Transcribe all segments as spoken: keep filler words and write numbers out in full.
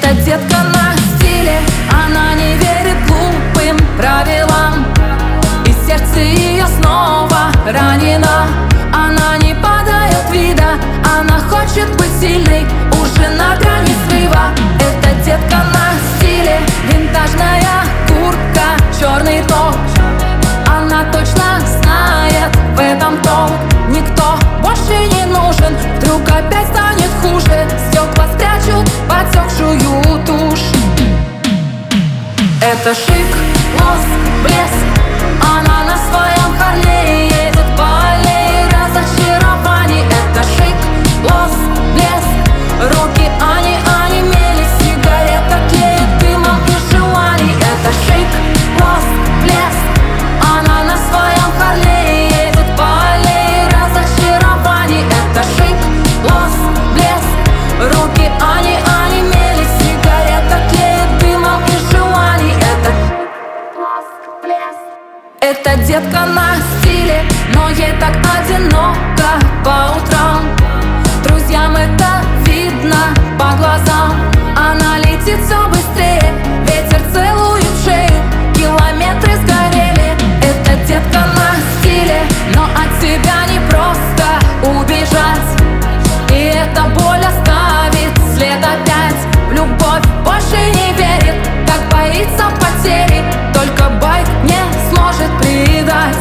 Это детка на стиле, она не верит глупым правилам, и сердце ее снова ранено. Она не подает вида, она хочет быть сильной, уже на грани срыва. Это детка на стиле, винтажная куртка, черный топ. Она точно знает, в этом толк. Никто больше не нужен, вдруг опять станет хуже. Стекла спрячут потекшую тушь. Это шик, лоск, блеск. Она на своем Харлее едет по аллее разочарований. Это шик, лоск, блеск. Руки они онемели, сигарета тлеет дымом и желаний. Это шик, лоск, блеск. Она на своем Харлее едет по аллее разочарований. Это шик, лоск, блеск. Руки они онемели, сигарета тлеет дымом и желаний. Это лоск, блеск. Это детка на стиле, но ей так одиноко по утрам. Друзьям это видно по глазам. Она летит все быстрее, ветер целует шею, километры сгорели. Это детка на стиле, но от себя не просто убежать. И эта боль оставит след опять. В любовь больше не верит, так боится потери. Только байк не сможет предать.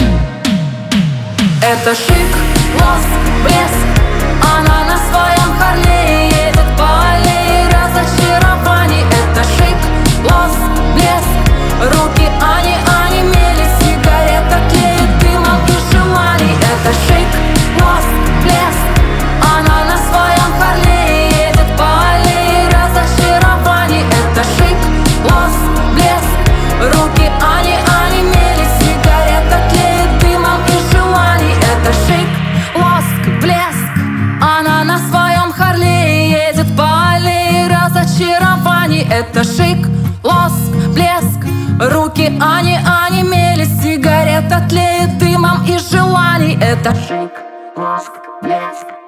Это шик, лоск, блеск. Она на своем Харлее едет по аллее разочарований. Это шик, лоск, блеск. Руки они онемели, сигарета тлеет дымом и желаний. Это шик, лоск, блеск. Она на своем Харлее едет по аллее разочарований. Это шик, лоск, блеск. Руки они онемели, сигарета тлеет дымом и желаний. Это шик, лоск, блеск. Она на своем Харлее едет по аллее разочарований. Это шик, лоск, блеск. Руки они онемели, сигарета тлеет дымом и желаний. Это шик, лоск, блеск.